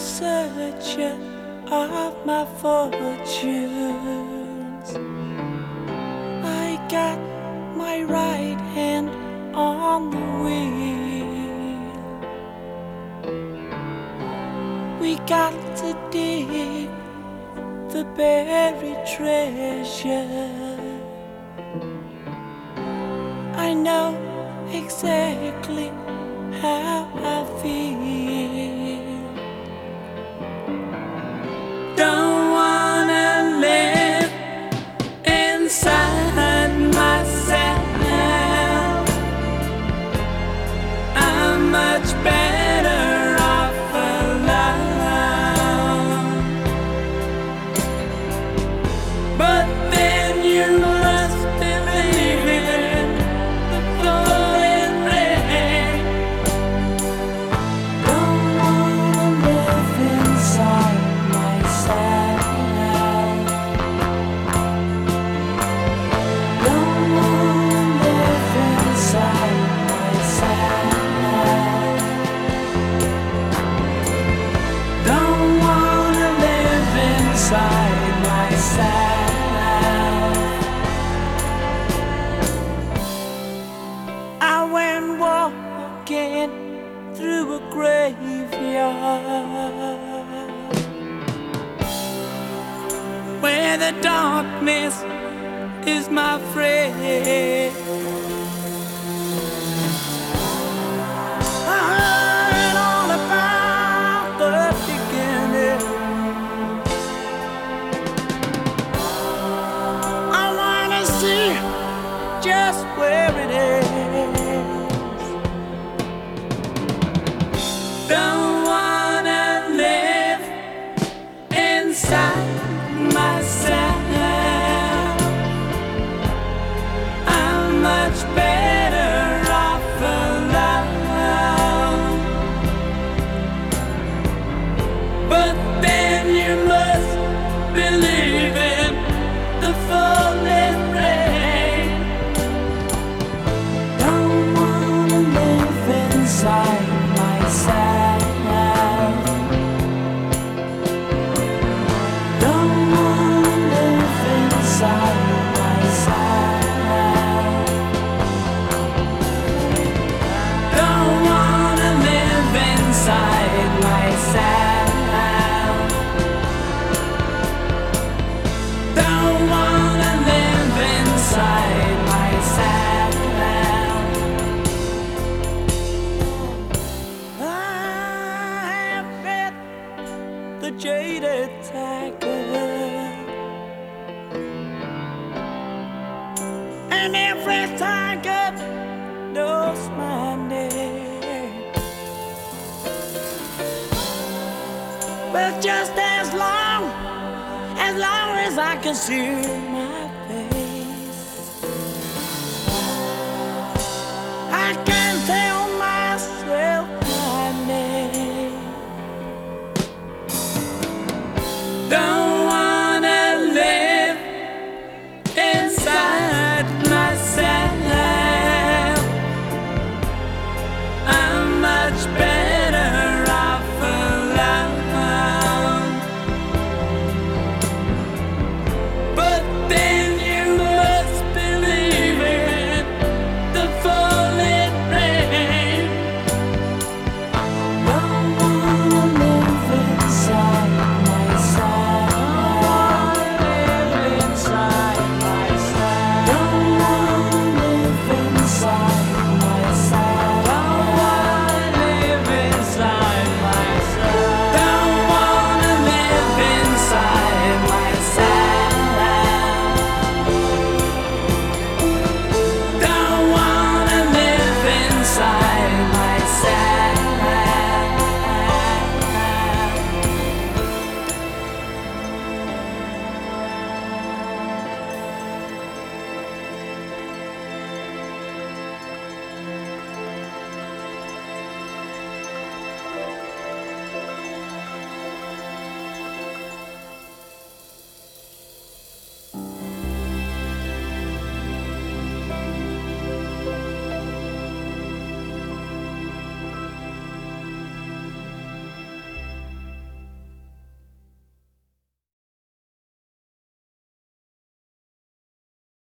searcher of my fortunes. I got my right hand on the wheel. We got to dig the buried treasure. I know exactly how I feel. Don't wanna live inside myself. I'm much better off alone. But then you must believe in the falling rain. Don't wanna live inside myself. Don't wanna live inside myself. Don't wanna live inside myself. I went walking through a graveyard where the darkness is my friend. I heard all about the beginning. I wanna see just where it ends. Don't wanna live inside myself. I'm much better off alone. But then you must believe in the falling rain. Don't wanna live inside myself. Don't wanna live inside myself. Don't wanna live inside myself. Don't wanna live inside myself. I have met the jaded tiger, and every tiger knows my name. But just as long as I can see